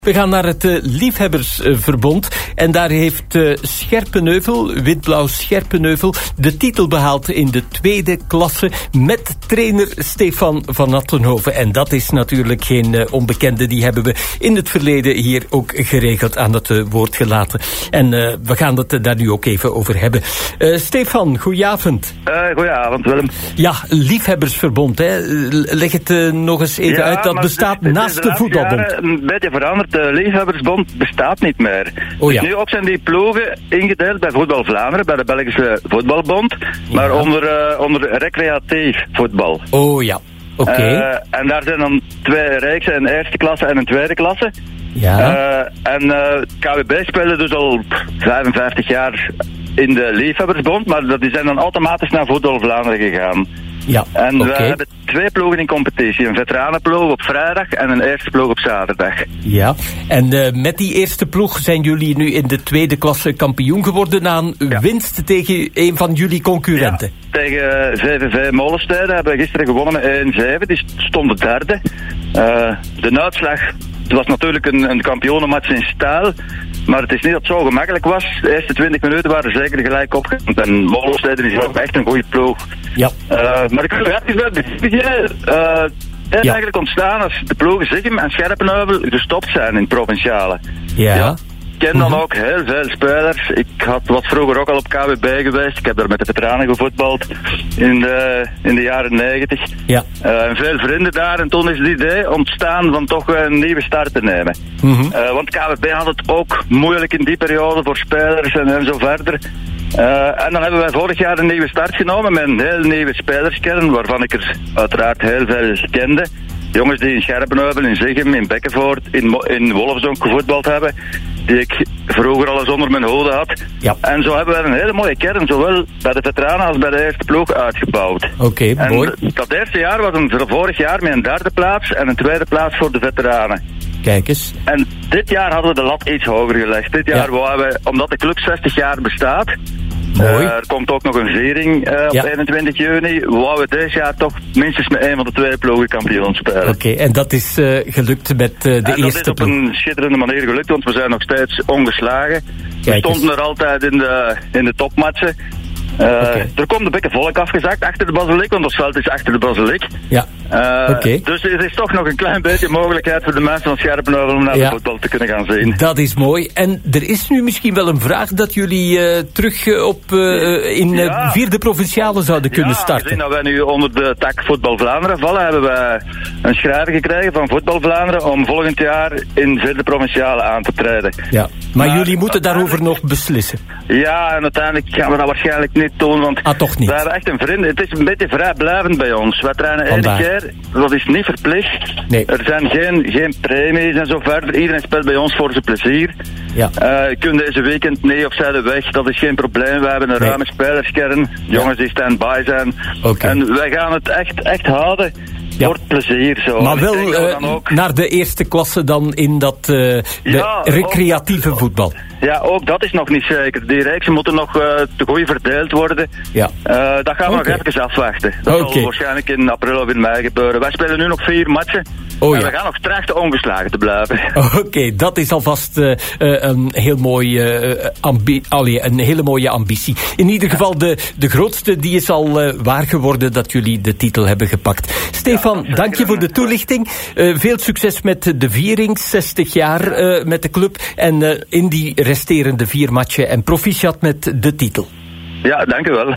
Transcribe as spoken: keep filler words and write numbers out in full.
We gaan naar het uh, Liefhebbersverbond en daar heeft uh, Scherpenheuvel, Wit-Blauw Scherpenheuvel, de titel behaald in de tweede klasse met trainer Stefan van Attenhoven. En dat is natuurlijk geen uh, onbekende, die hebben we in het verleden hier ook geregeld aan het uh, woord gelaten. En uh, we gaan het uh, daar nu ook even over hebben. Uh, Stefan, goedenavond. Uh, goedenavond, Willem. Ja, Liefhebbersverbond, hè. Leg het uh, nog eens even ja, uit. Dat bestaat het, het naast de voetbalbond. Een beetje veranderd. De Liefhebbersbond bestaat niet meer. Oh, ja. Dus nu ook zijn die ploegen ingedeeld bij Voetbal Vlaanderen, bij de Belgische Voetbalbond, ja. maar onder, uh, onder recreatief voetbal. Oh ja, oké. Okay. Uh, en daar zijn dan twee reeksen, een eerste klasse en een tweede klasse. Ja. Uh, en uh, K W B spelen dus al vijfenvijftig jaar in de Liefhebbersbond, maar die zijn dan automatisch naar Voetbal Vlaanderen gegaan. Ja, en okay. we hebben twee ploegen in competitie. Een veteranenploeg op vrijdag en een eerste ploeg op zaterdag. Ja, en uh, met die eerste ploeg zijn jullie nu in de tweede klasse kampioen geworden na een ja. winst tegen een van jullie concurrenten. Ja, tegen V V V Molenstede hebben we gisteren gewonnen met één zeven. Die stonden derde. Uh, de uitslag, het was natuurlijk een, een kampioenenmatch in stijl. Maar het is niet dat het zo gemakkelijk was. De eerste twintig minuten waren zeker gelijk opgekomen. En Molenstede is ook echt een goede ploeg. Ja. Uh, maar ik wil het even bij beginnen. Uh, het is ja. eigenlijk ontstaan als de ploegen Zichem en Scherpenheuvel gestopt zijn in het provinciale. Ja. ja. Ik ken dan mm-hmm. ook heel veel spelers. Ik had, was vroeger ook al op K W B geweest. Ik heb daar met de veteranen gevoetbald in de, in de jaren negentig. Ja. Uh, en veel vrienden daar. En toen is het idee ontstaan van toch een nieuwe start te nemen. Mm-hmm. Uh, want K W B had het ook moeilijk in die periode voor spelers en, en zo verder. Uh, en dan hebben wij vorig jaar een nieuwe start genomen met een heel nieuwe spelerskern, waarvan ik er uiteraard heel veel kende. Jongens die in Scherpenheuvel, in Zichem, in Bekkenvoort, in, in Wolfsdonk gevoetbald hebben, die ik vroeger al eens onder mijn hoede had. Ja. En zo hebben we een hele mooie kern, zowel bij de veteranen als bij de eerste ploeg, uitgebouwd. Oké, okay, mooi. Dat eerste jaar was een, vorig jaar met een derde plaats en een tweede plaats voor de veteranen. Kijk eens. En dit jaar hadden we de lat iets hoger gelegd. Dit jaar ja. wouden we, omdat de club zestig jaar bestaat, mooi. Uh, er komt ook nog een viering uh, op ja. eenentwintig juni. We wouden dit jaar toch minstens met een van de twee ploegen kampioen spelen. Oké, okay, en dat is uh, gelukt met uh, de en eerste dat is op ploeg. een schitterende manier gelukt, want we zijn nog steeds ongeslagen. Kijk we stonden eens. er altijd in de, in de topmatchen. Uh, okay. Er komt een beetje volk afgezakt achter de basiliek, want ons veld is achter de basiliek. Ja. Uh, okay. Dus er is toch nog een klein beetje mogelijkheid voor de mensen van Scherpenheuvel om naar ja. de voetbal te kunnen gaan zien. Dat is mooi. En er is nu misschien wel een vraag dat jullie uh, terug uh, op uh, in uh, ja. vierde provinciale zouden kunnen ja, starten. Ja, dat wij nu onder de tak Voetbal Vlaanderen vallen, hebben wij een schrijver gekregen van Voetbal Vlaanderen om volgend jaar in vierde provinciale aan te treden. Ja. Maar, maar jullie moeten daarover nog beslissen. Ja, en uiteindelijk gaan we dat waarschijnlijk niet doen, want ah, toch niet. we hebben echt een vriend. Het is een beetje vrijblijvend bij ons. Wij trainen één keer. Dat is niet verplicht. Nee. Er zijn geen, geen premies en zo verder. Iedereen speelt bij ons voor zijn plezier. Ja. Uh, je kunt deze weekend nee of zij de weg. Dat is geen probleem. We hebben een nee. ruime spelerskern. Jongens ja. die stand-by zijn. Okay. En wij gaan het echt, echt houden. Ja. Voor het plezier zo. Maar wel uh, ook... naar de eerste klasse dan in dat uh, de ja, recreatieve ook, voetbal. Ja, ook dat is nog niet zeker. Die reeksen moeten nog uh, te goed verdeeld worden. Ja. Uh, dat gaan we okay. nog even afwachten. Dat okay. zal waarschijnlijk in april of in mei gebeuren. Wij spelen nu nog vier matchen. Oh, en ja. we gaan nog trachten ongeslagen te blijven. Oké, okay, dat is alvast uh, uh, een heel mooi uh, ambi- allee, een hele mooie ambitie. In ieder geval de, de grootste, die is al uh, waar geworden dat jullie de titel hebben gepakt. Stefan, ja, dank je voor de toelichting. Uh, veel succes met de viering, zestig jaar uh, met de club. En uh, in die resterende vier matchen en proficiat met de titel. Ja, dank u wel.